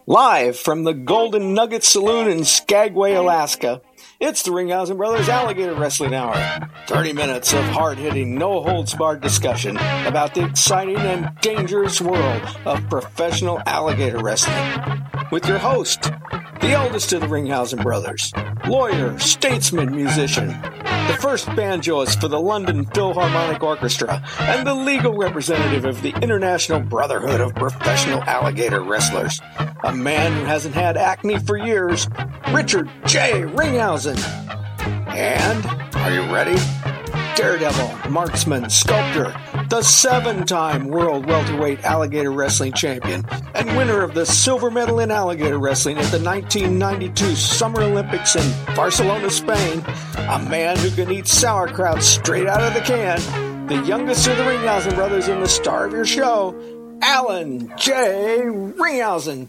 Live from the Golden Nugget Saloon in Skagway, Alaska, it's the Ringhausen Brothers Alligator Wrestling Hour. 30 minutes of hard-hitting, no-holds-barred discussion about the exciting and dangerous world of professional alligator wrestling. With your host, the eldest of the Ringhausen Brothers, lawyer, statesman, musician, the first banjoist for the London Philharmonic Orchestra, and the legal representative of the International Brotherhood of Professional Alligator Wrestlers. A man who hasn't had acne for years, Richard J. Ringhausen. And, are you ready? Daredevil, marksman, sculptor, the 7-time world welterweight alligator wrestling champion, and winner of the silver medal in alligator wrestling at the 1992 Summer Olympics in Barcelona, Spain. A man who can eat sauerkraut straight out of the can. The youngest of the Ringhausen brothers and the star of your show, Alan J. Ringhausen.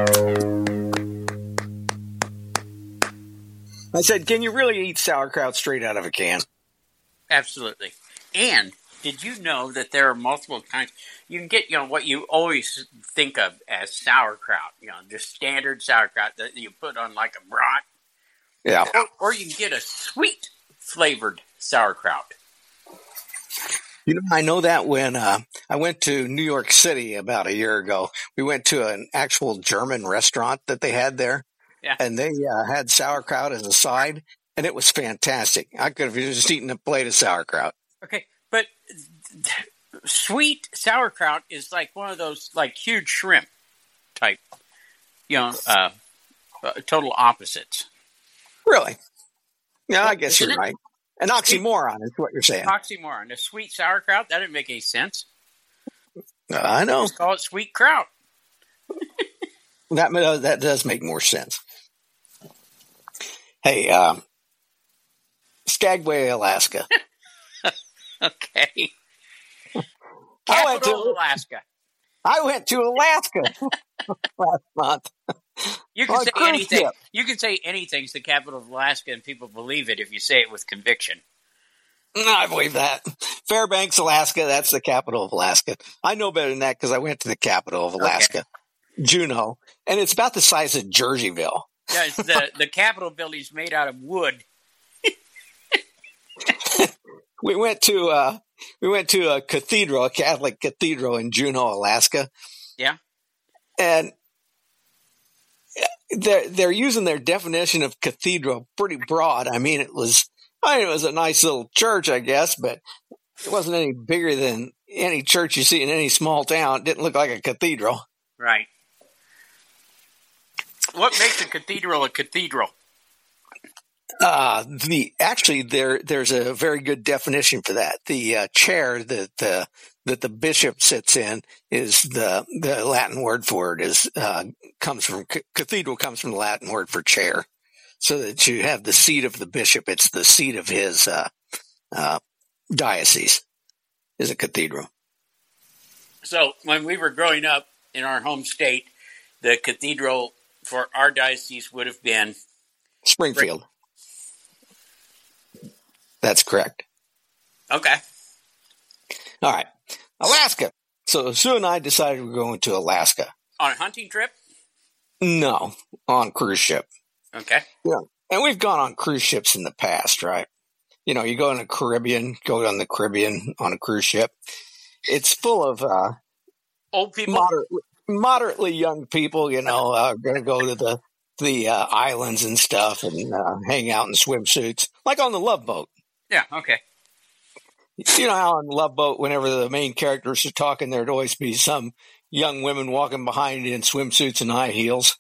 I said, can you really eat sauerkraut straight out of a can? Absolutely. And did you know that there are multiple kinds? You can get, what you always think of as sauerkraut, just standard sauerkraut that you put on like a brat. Yeah. Or you can get a sweet flavored sauerkraut. I know that when I went to New York City about a year ago, we went to an actual German restaurant that they had there. Yeah. And they had sauerkraut as a side, and it was fantastic. I could have just eaten a plate of sauerkraut. Okay, but sweet sauerkraut is like one of those like huge shrimp type, total opposites. Really? Yeah, Well, I guess you're right. An oxymoron is what you're saying. Oxymoron. A sweet sauerkraut? That didn't make any sense. I know. Just call it sweet kraut. That does make more sense. Hey, Skagway, Alaska. Okay. Capital of Alaska. I went to Alaska last month. You can say anything. Ship. You can say anything's the capital of Alaska, and people believe it if you say it with conviction. I believe that. Fairbanks, Alaska, that's the capital of Alaska. I know better than that because I went to the capital of Alaska, okay. Juneau, and it's about the size of Jerseyville. Yeah, the Capitol building's made out of wood. We went to a cathedral, a Catholic cathedral in Juneau, Alaska. Yeah, and they're using their definition of cathedral pretty broad. I mean, it was a nice little church, I guess, but it wasn't any bigger than any church you see in any small town. It didn't look like a cathedral. Right. What makes a cathedral a cathedral? There's a very good definition for that. The chair that the bishop sits in is the Latin word for it comes from cathedral, comes from the Latin word for chair. So that you have the seat of the bishop, it's the seat of his diocese is a cathedral. So when we were growing up in our home state, the cathedral for our diocese would have been Springfield. That's correct. Okay. All right. Alaska. So Sue and I decided we were going to Alaska. On a hunting trip? No, on cruise ship. Okay. Yeah. And we've gone on cruise ships in the past, right? You go on the Caribbean, go on the Caribbean on a cruise ship. It's full of old people, moderately young people, going to go to the islands and stuff and hang out in swimsuits, like on the Love Boat. Yeah, okay. You know how on the Love Boat, whenever the main characters are talking, there'd always be some young women walking behind in swimsuits and high heels.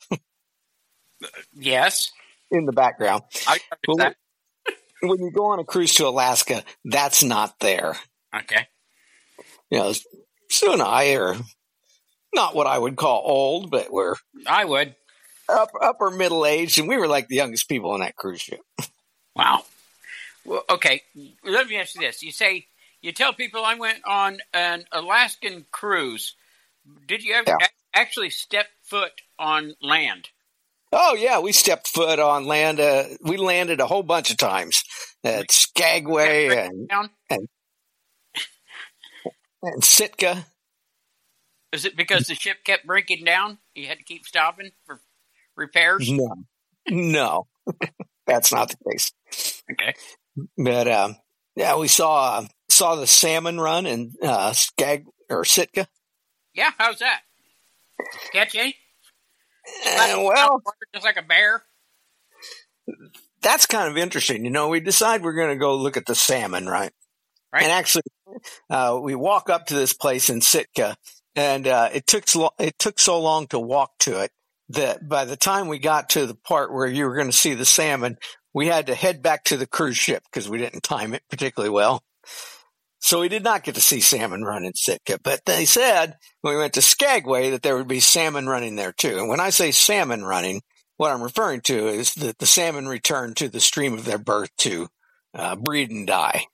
Yes. In the background. When you go on a cruise to Alaska, that's not there. Okay. Sue and I are not what I would call old, but we're I would upper middle aged, and we were like the youngest people on that cruise ship. Wow. Well, okay. Let me ask you this: you tell people I went on an Alaskan cruise. Did you ever actually step foot on land? Oh, yeah, we stepped foot on land. We landed a whole bunch of times at Skagway and Sitka. Is it because the ship kept breaking down? You had to keep stopping for repairs? No, that's not the case. Okay. But yeah, we saw the salmon run in Sitka. Yeah, how's that? Catch any? Well, just like a bear. That's kind of interesting. We decide we're going to go look at the salmon, right? Right. And actually, we walk up to this place in Sitka, and it took so long to walk to it that by the time we got to the part where you were going to see the salmon, we had to head back to the cruise ship because we didn't time it particularly well. So we did not get to see salmon run in Sitka. But they said when we went to Skagway that there would be salmon running there too. And when I say salmon running, what I'm referring to is that the salmon return to the stream of their birth to breed and die.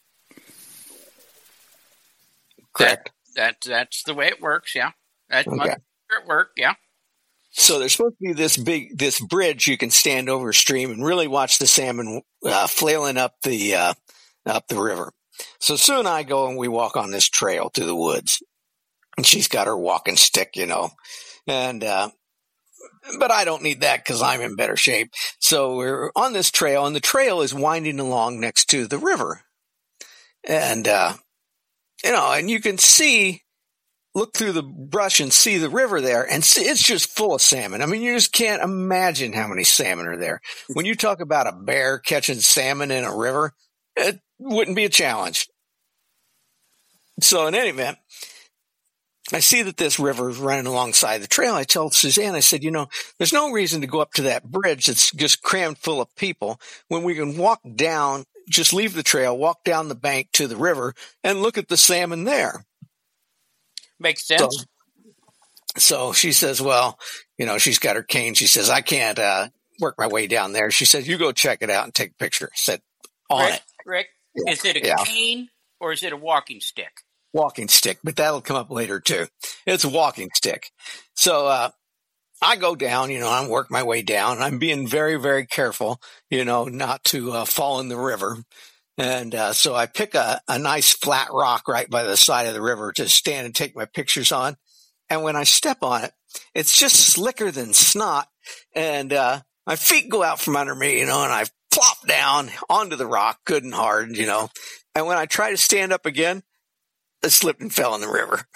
Correct. That's the way it works. Yeah. That's okay. Much it work. Yeah. So there's supposed to be this bridge you can stand over a stream and really watch the salmon flailing up the river. So Sue and I go and we walk on this trail through the woods, and she's got her walking stick, and but I don't need that because I'm in better shape. So we're on this trail, and the trail is winding along next to the river, and and you can look through the brush and see the river there, and it's just full of salmon. I mean, you just can't imagine how many salmon are there. When you talk about a bear catching salmon in a river, it wouldn't be a challenge. So in any event, I see that this river is running alongside the trail. I told Suzanne, I said, there's no reason to go up to that bridge that's just crammed full of people when we can walk down, just leave the trail, walk down the bank to the river, and look at the salmon there. Makes sense. So she says, well, she's got her cane. She says, I can't work my way down there. She said, you go check it out and take a picture. I said, Rick, yeah. Is it a cane or is it a walking stick? Walking stick, but that'll come up later too. It's a walking stick. So I go down, I work my way down. I'm being very, very careful, not to fall in the river. And so I pick a nice flat rock right by the side of the river to stand and take my pictures on. And when I step on it, it's just slicker than snot. And my feet go out from under me, and I plop down onto the rock good and hard, And when I try to stand up again, I slipped and fell in the river.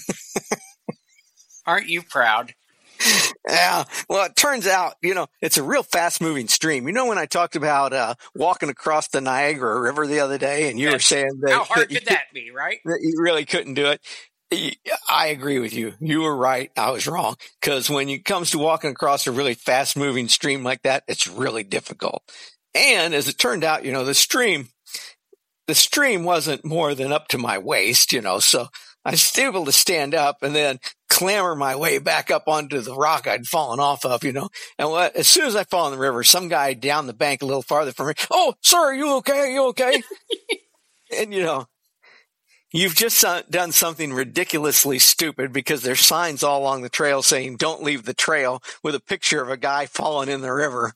Aren't you proud? Yeah. Well, it turns out, it's a real fast moving stream. When I talked about walking across the Niagara River the other day, and you were saying that how hard could that be, right? That you really couldn't do it. I agree with you. You were right. I was wrong. Because when it comes to walking across a really fast moving stream like that, it's really difficult. And as it turned out, the stream wasn't more than up to my waist, so I was able to stand up and then clamber my way back up onto the rock I'd fallen off of, And as soon as I fall in the river, some guy down the bank a little farther from me, oh, sir, are you okay? Are you okay? And, you've just done something ridiculously stupid because there's signs all along the trail saying, don't leave the trail, with a picture of a guy falling in the river.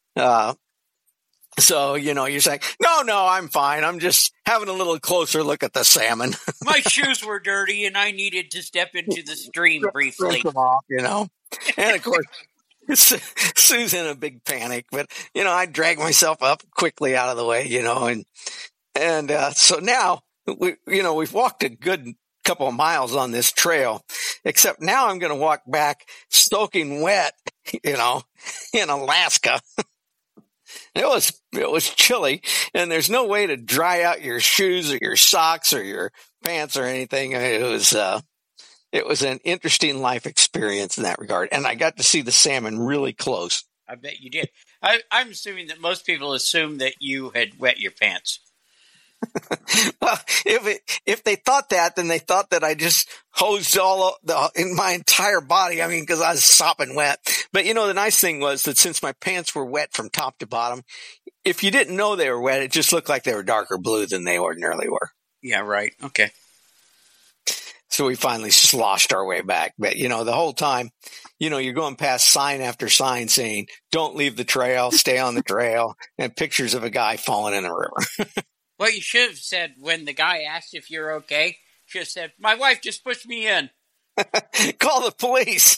So, you're saying, no, I'm fine. I'm just having a little closer look at the salmon. My shoes were dirty and I needed to step into the stream briefly. Them off, And of course, Sue's in a big panic, but, I drag myself up quickly out of the way, and so now we've walked a good couple of miles on this trail, except now I'm going to walk back soaking wet, in Alaska. It was chilly, and there's no way to dry out your shoes or your socks or your pants or anything. It was an interesting life experience in that regard, and I got to see the salmon really close. I bet you did. I'm assuming that most people assume that you had wet your pants. Well, if they thought that, then they thought that I just hosed in my entire body. I mean, because I was sopping wet. But the nice thing was that since my pants were wet from top to bottom, if you didn't know they were wet, it just looked like they were darker blue than they ordinarily were. Yeah, right. Okay. So we finally sloshed our way back. But, the whole time, you're going past sign after sign saying, don't leave the trail, stay on the trail, and pictures of a guy falling in the river. Well, you should have said, when the guy asked if you're okay, should have said, my wife just pushed me in. Call the police.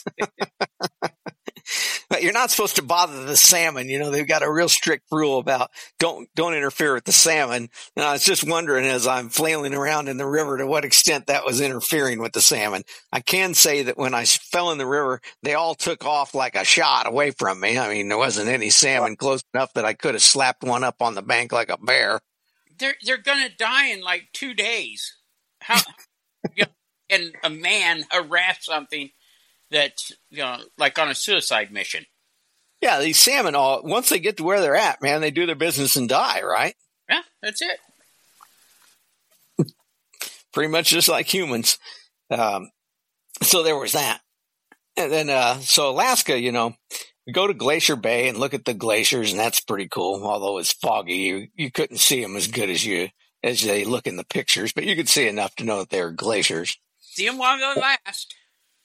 But you're not supposed to bother the salmon. They've got a real strict rule about don't interfere with the salmon. And I was just wondering as I'm flailing around in the river to what extent that was interfering with the salmon. I can say that when I fell in the river, they all took off like a shot away from me. I mean, there wasn't any salmon close enough that I could have slapped one up on the bank like a bear. They're going to die in like 2 days. How can a man harass something that's, like on a suicide mission? Yeah, these salmon, once they get to where they're at, man, they do their business and die, right? Yeah, that's it. Pretty much just like humans. So there was that. And then, so Alaska, we go to Glacier Bay and look at the glaciers, and that's pretty cool. Although it's foggy, you couldn't see them as good as they look in the pictures, but you could see enough to know that they're glaciers. See them while they last.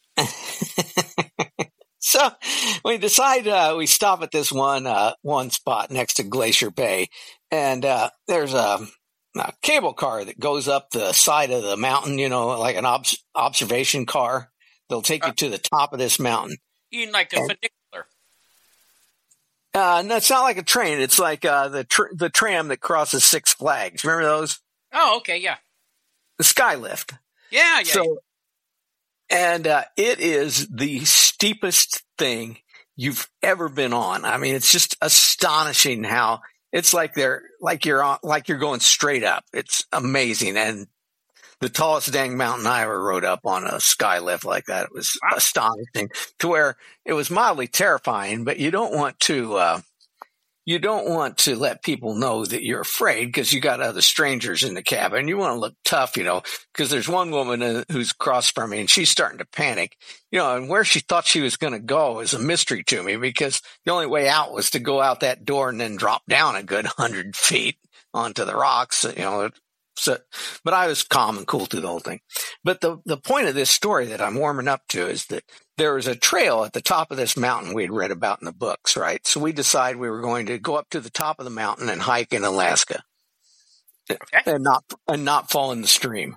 So we decide we stop at this one spot next to Glacier Bay, and there's a cable car that goes up the side of the mountain, like an observation car. They'll take you to the top of this mountain. You mean like a funicular? No, it's not like a train. It's like the tram that crosses Six Flags. Remember those? Oh, okay, yeah. The Skylift. Yeah. And it is the steepest thing you've ever been on. I mean, it's just astonishing how it's like you're going straight up. It's amazing. And the tallest dang mountain I ever rode up on a Skylift like that. It was astonishing to where it was mildly terrifying, but you don't want to let people know that you're afraid because you got other strangers in the cabin. You want to look tough, because there's one woman who's across from me and she's starting to panic, and where she thought she was going to go is a mystery to me because the only way out was to go out that door and then drop down a good 100 feet onto the rocks, So, but I was calm and cool through the whole thing. But the point of this story that I'm warming up to is that there was a trail at the top of this mountain we'd read about in the books, right? So we decided we were going to go up to the top of the mountain and hike in Alaska, and not fall in the stream.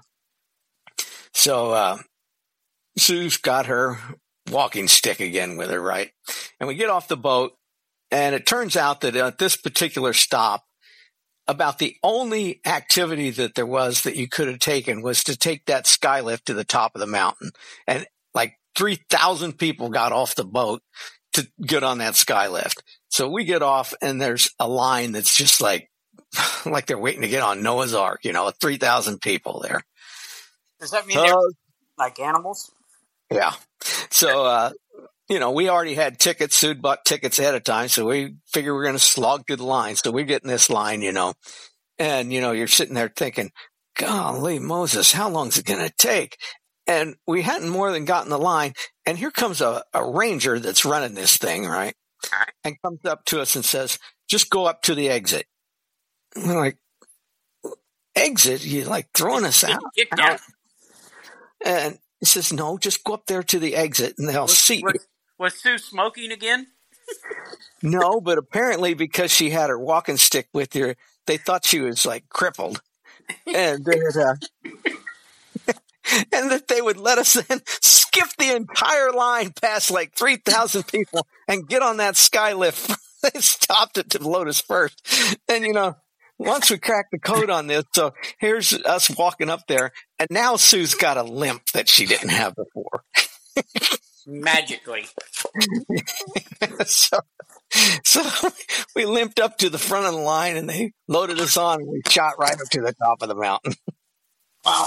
So Sue's got her walking stick again with her, right? And we get off the boat, and it turns out that at this particular stop, about the only activity that there was that you could have taken was to take that Skylift to the top of the mountain. And like 3,000 people got off the boat to get on that Skylift. So we get off and there's a line that's just like they're waiting to get on Noah's Ark, 3,000 people there. Does that mean they're like animals? Yeah. So, we already had tickets. Sue'd bought tickets ahead of time, so we figured we're going to slog through the line. So we get in this line, and, you're sitting there thinking, golly, Moses, how long is it going to take? And we hadn't more than gotten the line, and here comes a ranger that's running this thing, right? And comes up to us and says, just go up to the exit. And we're like, exit? You like throwing us out? And he says, no, just go up there to the exit, and they'll see you. Was Sue smoking again? No, but apparently because she had her walking stick with her, they thought she was like crippled, and that they would let us then skip the entire line past like 3,000 people and get on that Skylift. They stopped it to load us first, and once we cracked the code on this, so here's us walking up there, and now Sue's got a limp that she didn't have before. Magically. So we limped up to the front of the line and they loaded us on and we shot right up to the top of the mountain. Wow.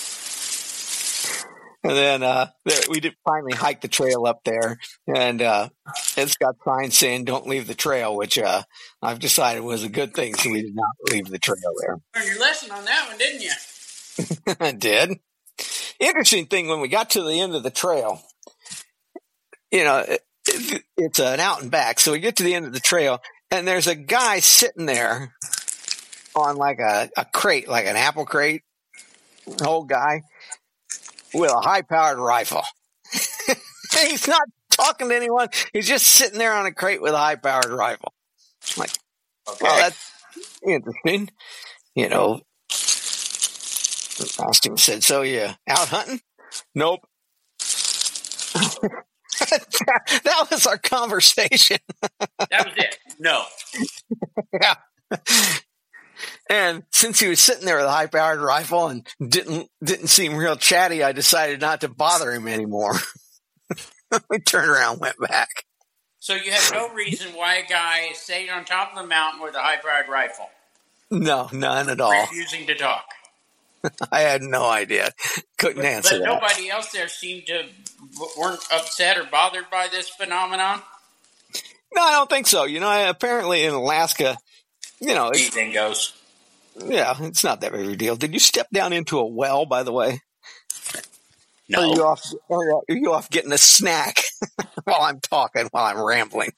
And then we did finally hike the trail up there, and it's got signs saying don't leave the trail, which I've decided was a good thing, so we did not leave the trail there. Learned your lesson on that one, didn't you? I did. Interesting thing, when we got to the end of the trail, it's an out and back. So we get to the end of the trail, and there's a guy sitting there on like a crate, like an apple crate, an old guy with a high-powered rifle. He's not talking to anyone. He's just sitting there on a crate with a high-powered rifle. I'm like, okay. Well, that's interesting. Asked him, said, so you out hunting? Nope. That was our conversation. That was it. No. Yeah. And since he was sitting there with a high-powered rifle and didn't seem real chatty, I decided not to bother him anymore. We turned around and went back. So you have no reason why a guy stayed on top of the mountain with a high-powered rifle? No, none at all. Refusing to talk. I had no idea. Couldn't answer that. But nobody else there weren't upset or bothered by this phenomenon? No, I don't think so. Apparently in Alaska, anything goes. Yeah, it's not that big of a deal. Did you step down into a well, by the way? No. Are you off getting a snack while I'm rambling?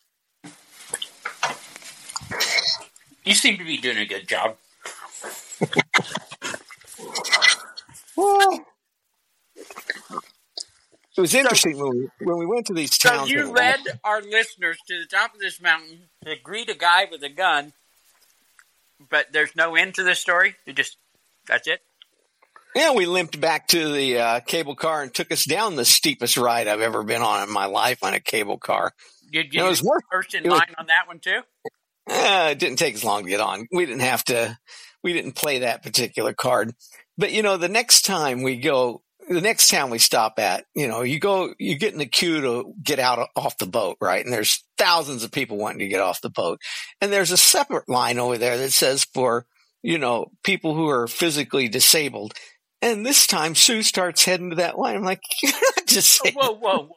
You seem to be doing a good job. Well, it was interesting when we went to these towns. So you led our listeners to the top of this mountain to greet a guy with a gun, but there's no end to this story? That's it? Yeah, we limped back to the cable car and took us down the steepest ride I've ever been on in my life on a cable car. Did you first in line on that one too? It didn't take as long to get on. We didn't play that particular card. But, the next time the next town we stop at, you get in the queue to get off the boat, right? And there's thousands of people wanting to get off the boat. And there's a separate line over there that says for, people who are physically disabled. And this time Sue starts heading to that line. I'm like, you're not disabled. Whoa.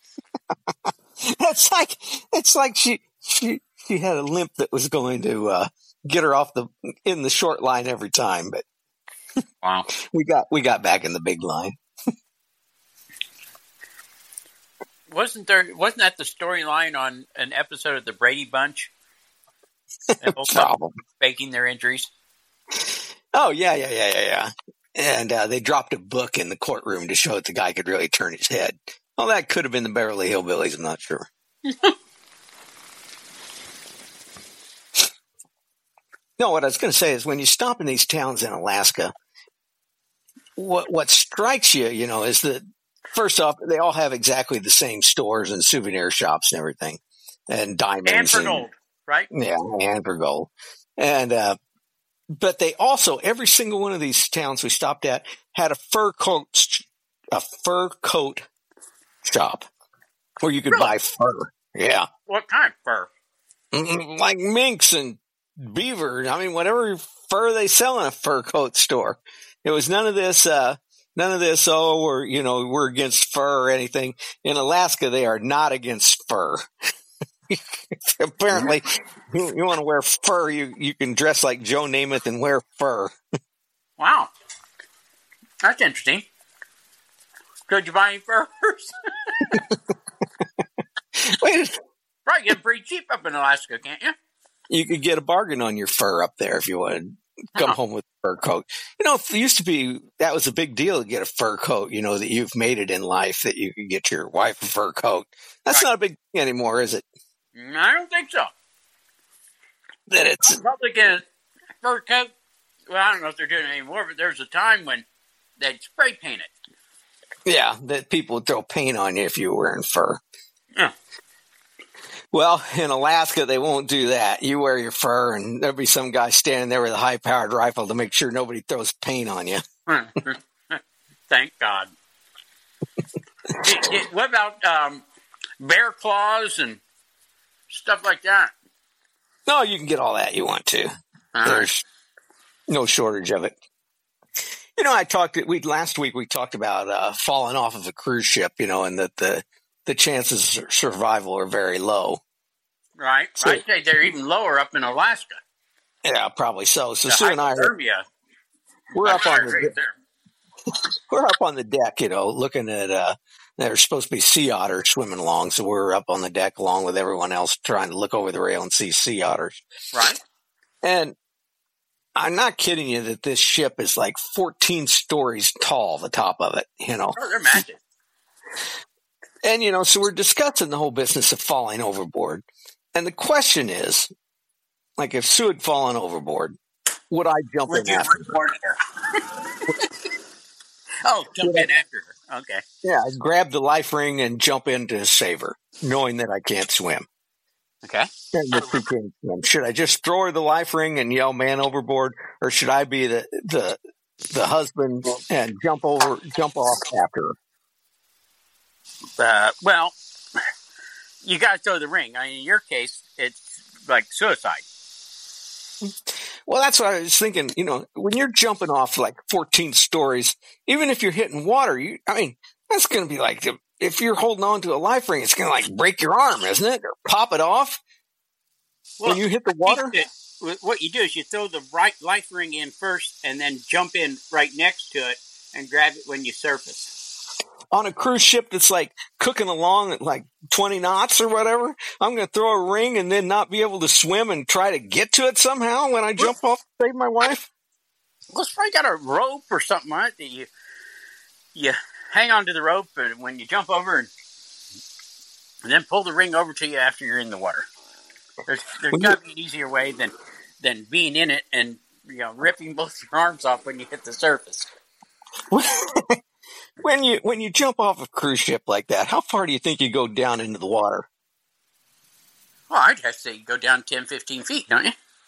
It's like she had a limp that was going to get her in the short line every time. But wow, we got back in the big line. Wasn't that the storyline on an episode of the Brady Bunch? Problem. Faking their injuries. Oh yeah. And they dropped a book in the courtroom to show that the guy could really turn his head. Well, that could have been the Beverly Hillbillies. I'm not sure. No, what I was going to say is when you stop in these towns in Alaska, what strikes you, is that first off, they all have exactly the same stores and souvenir shops and everything, and diamonds and for gold, right? Yeah, and for gold, and but they also every single one of these towns we stopped at had a fur coat shop where you could buy fur. Yeah, what kind of fur? Like minks and beaver. I mean, whatever fur they sell in a fur coat store. It was none of this. Oh, we're against fur or anything. In Alaska, they are not against fur. Apparently, you want to wear fur, you can dress like Joe Namath and wear fur. Wow, that's interesting. Could you buy any furs? Wait, probably get pretty cheap up in Alaska, can't you? You could get a bargain on your fur up there if you wanted to come home with a fur coat. It used to be that was a big deal to get a fur coat. That you've made it in life that you could get your wife a fur coat. That's not a big thing anymore, is it? I don't think so. That it's probably get a fur coat. Well, I don't know if they're doing it anymore, but there's a time when they'd spray paint it. Yeah, that people would throw paint on you if you were wearing fur. Yeah. Well, in Alaska, they won't do that. You wear your fur, and there'll be some guy standing there with a high-powered rifle to make sure nobody throws paint on you. Thank God. What about bear claws and stuff like that? No, you can get all that you want to. There's no shortage of it. Last week we talked about falling off of a cruise ship, and that the chances of survival are very low. Right. So, I'd say they're even lower up in Alaska. Yeah, probably so. So Sue and I we're up on the deck, looking at there's supposed to be sea otters swimming along, so we're up on the deck along with everyone else trying to look over the rail and see sea otters. Right. And I'm not kidding you that this ship is like 14 stories tall, the top of it, Oh, they're massive. And, so we're discussing the whole business of falling overboard. And the question is, like, if Sue had fallen overboard, would I jump in after her? Oh, jump in after her. Okay. Yeah, I grab the life ring and jump in to save her, knowing that I can't swim. Okay. And that she can't swim. Should I just throw her the life ring and yell "man overboard," or should I be the husband and jump off after her? Well, you got to throw the ring. I mean, in your case, it's like suicide. Well, that's what I was thinking. You know, when you're jumping off like 14 stories, even if you're hitting water, that's going to be like, if you're holding on to a life ring, it's going to like break your arm, isn't it? Or pop it off when you hit the water. What you do is you throw the right life ring in first and then jump in right next to it and grab it when you surface. On a cruise ship that's like cooking along at like 20 knots or whatever, I'm going to throw a ring and then not be able to swim and try to get to it somehow when I jump off to save my wife? Well, it's probably got a rope or something on it that you hang onto the rope and when you jump over and then pull the ring over to you after you're in the water. There's got to be an easier way than being in it and ripping both your arms off when you hit the surface. When you jump off a cruise ship like that, how far do you think you go down into the water? Well, I'd have to say you go down 10, 15 feet, don't you?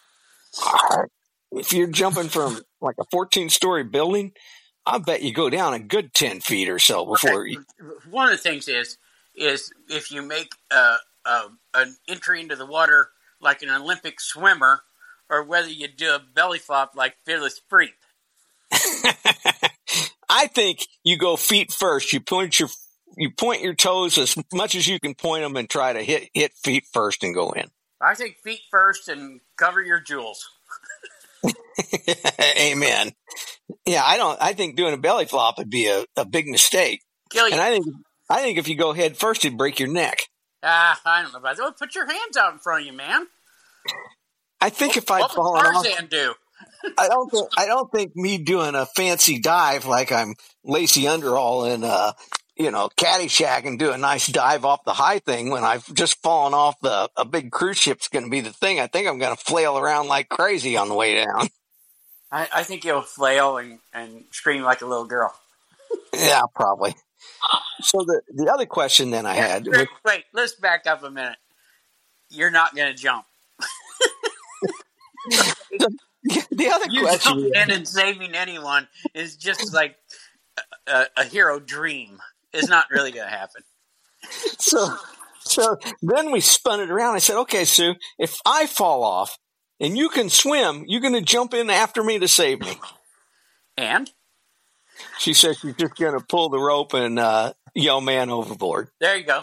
If you're jumping from like a 14-story building, I bet you go down a good 10 feet or so before you... One of the things is if you make an entry into the water like an Olympic swimmer, or whether you do a belly flop like Fearless Freak. I think you go feet first. You point your toes as much as you can point them and try to hit feet first and go in. I think feet first and cover your jewels. Amen. Yeah, I think doing a belly flop would be a big mistake. Kill you. And I think if you go head first, it'd break your neck. I don't know about that. Put your hands out in front of you, man. I think if I'd fallen off... What would Tarzan do? I don't think me doing a fancy dive like I'm Lacey Underall in Caddyshack and do a nice dive off the high thing when I've just fallen off a big cruise ship's going to be the thing. I think I'm going to flail around like crazy on the way down. I think you'll flail and scream like a little girl. Yeah, probably. So the other question then I had... Wait, let's back up a minute. You're not going to jump. The other question... You jumping and saving anyone is just like a hero dream. It's not really going to happen. So then we spun it around. I said, okay, Sue, if I fall off and you can swim, you're going to jump in after me to save me. And? She said she's just going to pull the rope and yell "man overboard." There you go.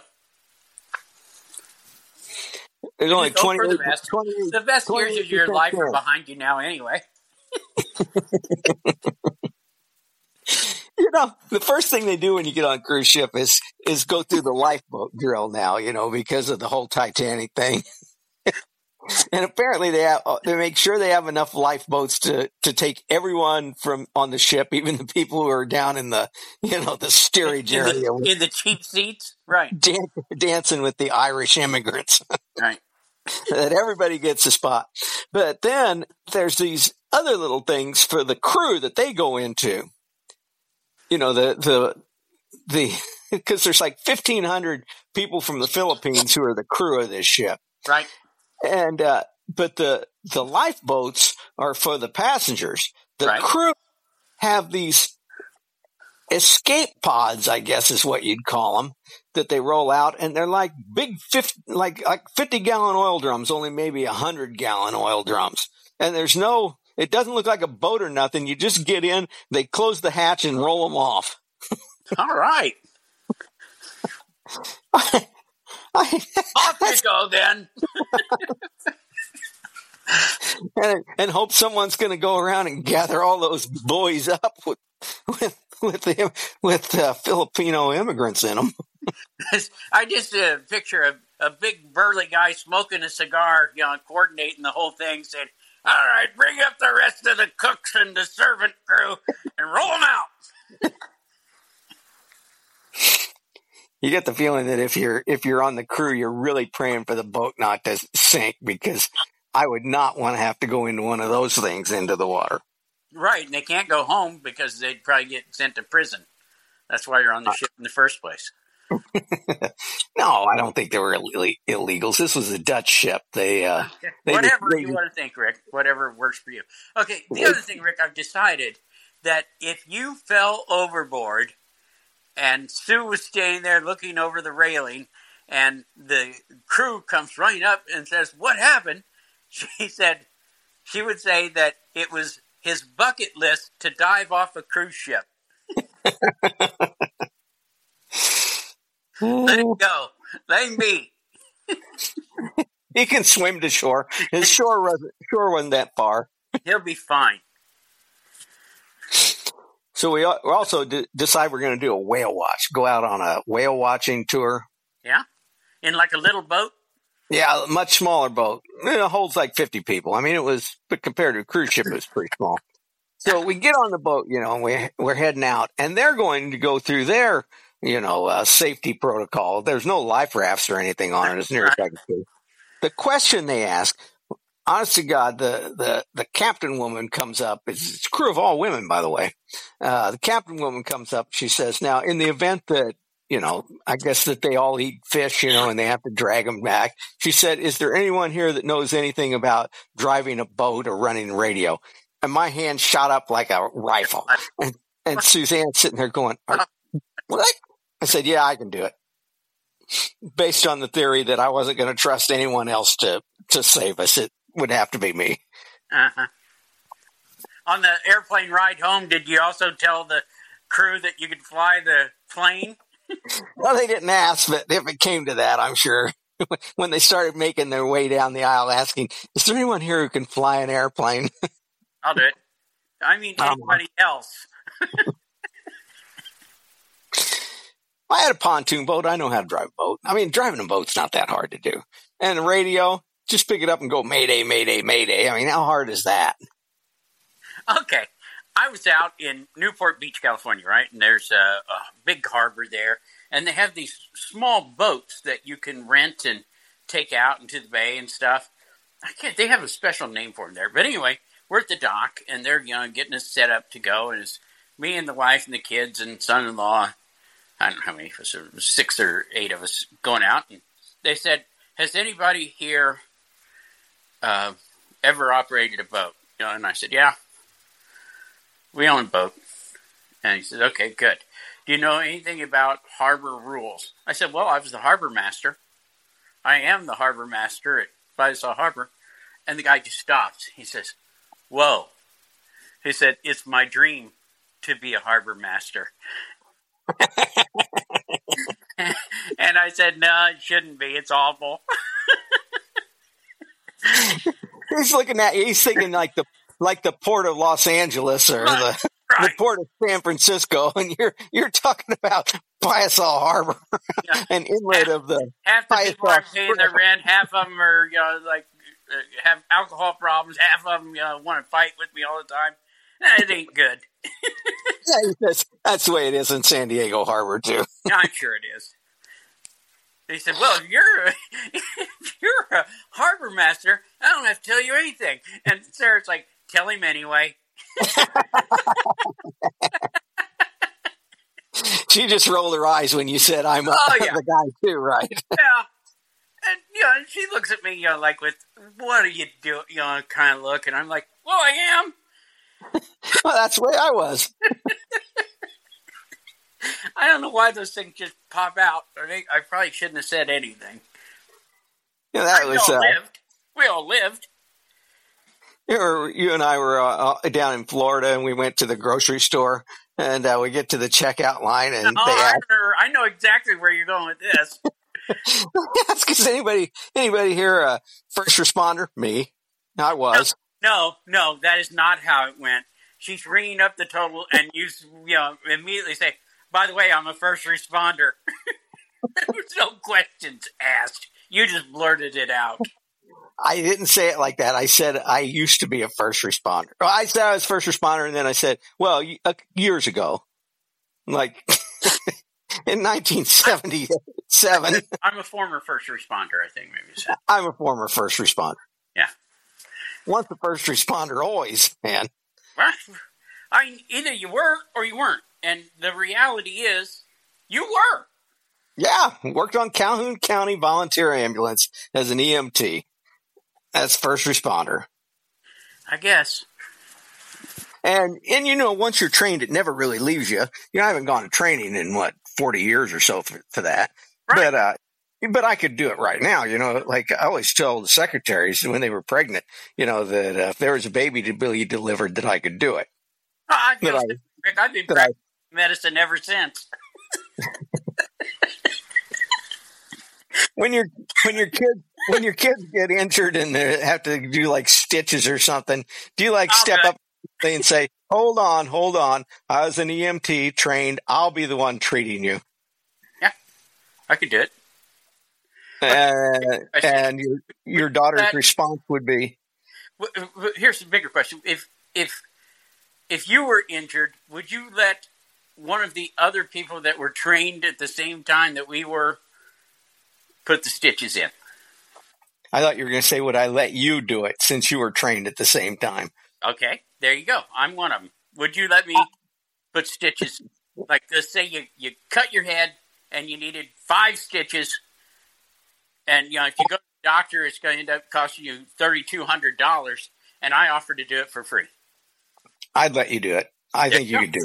There's only 20. The best years of your life are behind you now, anyway. The first thing they do when you get on a cruise ship is go through the lifeboat drill now, because of the whole Titanic thing. And apparently they make sure they have enough lifeboats to take everyone from on the ship, even the people who are down in the the steerage area in the cheap seats, right? Dancing with the Irish immigrants, right? That everybody gets a spot. But then there's these other little things for the crew that they go into. The because there's like 1,500 people from the Philippines who are the crew of this ship, right? And but the lifeboats are for the passengers. The right. crew have these escape pods, I guess is what you'd call them, that they roll out, and they're like big 50-gallon oil drums, only maybe 100-gallon oil drums. And it doesn't look like a boat or nothing. You just get in, they close the hatch and roll them off. All right. Off you go then. and hope someone's going to go around and gather all those boys up with Filipino immigrants in them. I just picture a big burly guy smoking a cigar, coordinating the whole thing, saying, "All right, bring up the rest of the cooks and the servant crew and roll them out." You get the feeling that if you're on the crew, you're really praying for the boat not to sink, because I would not want to have to go into one of those things into the water. Right, and they can't go home because they'd probably get sent to prison. That's why you're on the ship in the first place. No, I don't think they were illegals. This was a Dutch ship. Whatever you want to think, Rick. Whatever works for you. Okay, the other thing, Rick, I've decided that if you fell overboard and Sue was standing there looking over the railing and the crew comes running up and says, "What happened?" She would say that it was his bucket list to dive off a cruise ship. Let it go. Let him be. He can swim to shore. His shore wasn't that far. He'll be fine. So we also decide we're going to do a whale watch. Go out on a whale watching tour. Yeah? In like a little boat? Yeah, a much smaller boat. It holds like 50 people. I mean, but compared to a cruise ship, it was pretty small. So we get on the boat, and we're heading out. And they're going to go through their safety protocol. There's no life rafts or anything on it, as near as I can see. The question they ask, honest to God, the captain woman comes up. It's a crew of all women, by the way. The captain woman comes up. She says, now, in the event that, I guess that they all eat fish, and they have to drag them back. She said, is there anyone here that knows anything about driving a boat or running radio? And my hand shot up like a rifle. And Suzanne's sitting there going, what? I said, yeah, I can do it. Based on the theory that I wasn't going to trust anyone else to save us. It would have to be me. Uh-huh. On the airplane ride home, did you also tell the crew that you could fly the plane? Well, they didn't ask, but if it came to that, I'm sure when they started making their way down the aisle asking, is there anyone here who can fly an airplane? I'll do it. I mean, anybody else. I had a pontoon boat. I know how to drive a boat. I mean, driving a boat's not that hard to do. And the radio, just pick it up and go, Mayday, Mayday, Mayday. I mean, how hard is that? Okay. I was out in Newport Beach, California, right? And there's a big harbor there. And they have these small boats that you can rent and take out into the bay and stuff. They have a special name for them there. But anyway, we're at the dock, and they're getting us set up to go. And it's me and the wife and the kids and son-in-law. I don't know how many of us, 6 or 8 of us going out. And they said, has anybody here ever operated a boat? And I said, yeah, we own a boat. And he said, okay, good. Do you know anything about harbor rules? I said, well, I was the harbor master. I am the harbor master at Bidassoa Harbor. And the guy just stops. He says, whoa. He said, it's my dream to be a harbor master. And I said, no, it shouldn't be. It's awful. He's looking at you. He's thinking like the port of Los Angeles or the port of San Francisco, and you're talking about Bidassoa Harbor, an inlet of the. Half the people are paying their rent. Half of them are have alcohol problems. Half of them want to fight with me all the time. It ain't good. Yeah, that's the way it is in San Diego Harbor too. I'm sure it is. They said, well, if you're a harbor master, I don't have to tell you anything. And Sarah's like, tell him anyway. She just rolled her eyes when you said I'm the guy too, right? Yeah. And, she looks at me, like with, what are you doing, kind of look. And I'm like, well, I am. Well, that's the way I was. I don't know why those things just pop out. I probably shouldn't have said anything. Yeah, We all lived. You and I were down in Florida, and we went to the grocery store, and we get to the checkout line, and I know exactly where you're going with this. That's because anybody here, first responder? Me. I was. No, that is not how it went. She's ringing up the total, and you immediately say, by the way, I'm a first responder. There was no questions asked. You just blurted it out. I didn't say it like that. I said I used to be a first responder. Well, I said I was first responder, and then I said, well, years ago, like in 1977. I'm a former first responder, I think maybe you said. I'm a former first responder. Yeah. Once a first responder, always, man. Either you were or you weren't. And the reality is, you were. Yeah, worked on Calhoun County Volunteer Ambulance as an EMT, as first responder. I guess. And once you're trained, it never really leaves you. I haven't gone to training in 40 years or so for that. Right. But I could do it right now. Like I always tell the secretaries when they were pregnant, that if there was a baby to be delivered, that I could do it. Rick, I've been practicing medicine ever since. When your kids get injured and they have to do like stitches or something, do you step up and say, hold on, I was an EMT trained, I'll be the one treating you? Yeah, I could do it. And your daughter's response would be? Here's the bigger question. If you were injured, would you let one of the other people that were trained at the same time that we were put the stitches in? I thought you were going to say, would I let you do it since you were trained at the same time? Okay, there you go. I'm one of them. Would you let me put stitches? Like, let's say you cut your head and you needed 5 stitches. And, if you go to the doctor, it's going to end up costing you $3,200. And I offer to do it for free. I'd let you do it. I think you could do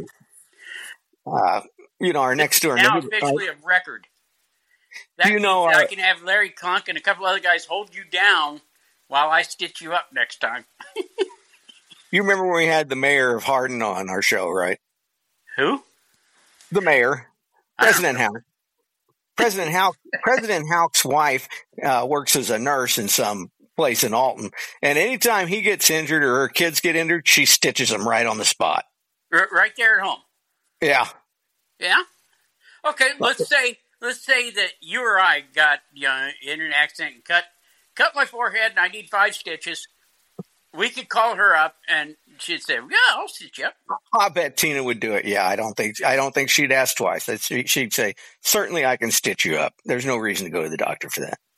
it. Our next door neighbor. Now officially a record. That means I can have Larry Klunk and a couple other guys hold you down while I stitch you up next time. You remember when we had the mayor of Hardin on our show, right? Who? The mayor. President Houck. President Houck's wife works as a nurse in some place in Alton. And anytime he gets injured or her kids get injured, she stitches them right on the spot. Right there at home? Yeah. Yeah? Okay, let's say that you or I got in an accident and cut my forehead and I need 5 stitches. We could call her up and she'd say, "Yeah, I'll stitch you up." I bet Tina would do it. Yeah, I don't think she'd ask twice. She'd say, "Certainly, I can stitch you up." There's no reason to go to the doctor for that.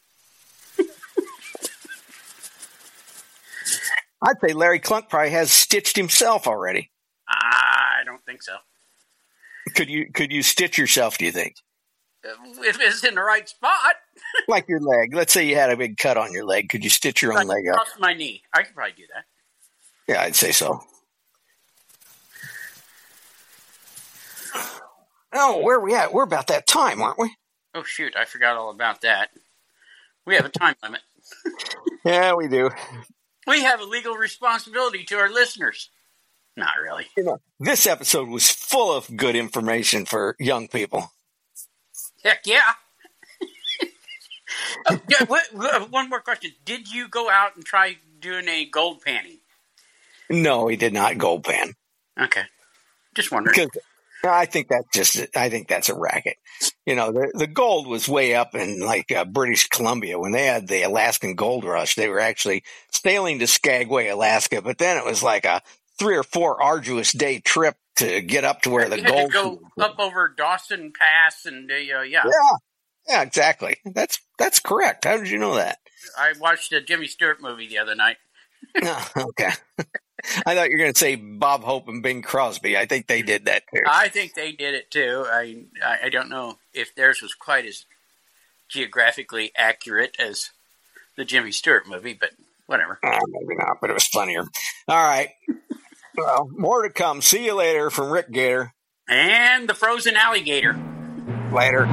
I'd say Larry Klunk probably has stitched himself already. I don't think so. Could you stitch yourself, do you think? If it's in the right spot. Like your leg. Let's say you had a big cut on your leg. Could you stitch your own leg up? Across my knee. I could probably do that. Yeah, I'd say so. Oh, where are we at? We're about that time, aren't we? Oh, shoot. I forgot all about that. We have a time limit. Yeah, we do. We have a legal responsibility to our listeners. Not really. This episode was full of good information for young people. Heck yeah. One more question. Did you go out and try doing a gold panning? No, he did not gold pan. Okay. Just wondering. Because I think that's a racket. The gold was way up in British Columbia when they had the Alaskan gold rush. They were actually sailing to Skagway, Alaska, but then it was like a 3 or 4 arduous day trip to get up to where the gold. You had to go up over Dawson Pass and yeah. Yeah, exactly. That's correct. How did you know that? I watched a Jimmy Stewart movie the other night. Oh, okay. I thought you were going to say Bob Hope and Bing Crosby. I think they did that too. I think they did it too. I don't know if theirs was quite as geographically accurate as the Jimmy Stewart movie, but whatever. Maybe not, but it was funnier. All right. Well, more to come. See you later from Rick Gator. And the frozen alligator. Later.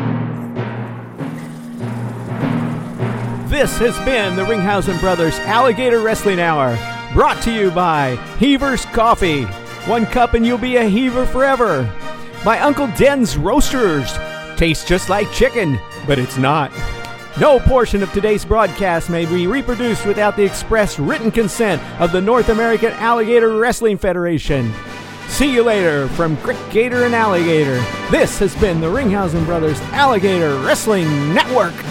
This has been the Ringhausen Brothers Alligator Wrestling Hour, brought to you by Heaver's Coffee. 1 cup and you'll be a Heaver forever. By Uncle Den's Roasters. Tastes just like chicken, but it's not. No portion of today's broadcast may be reproduced without the express written consent of the North American Alligator Wrestling Federation. See you later from Crick Gator and Alligator. This has been the Ringhausen Brothers Alligator Wrestling Network.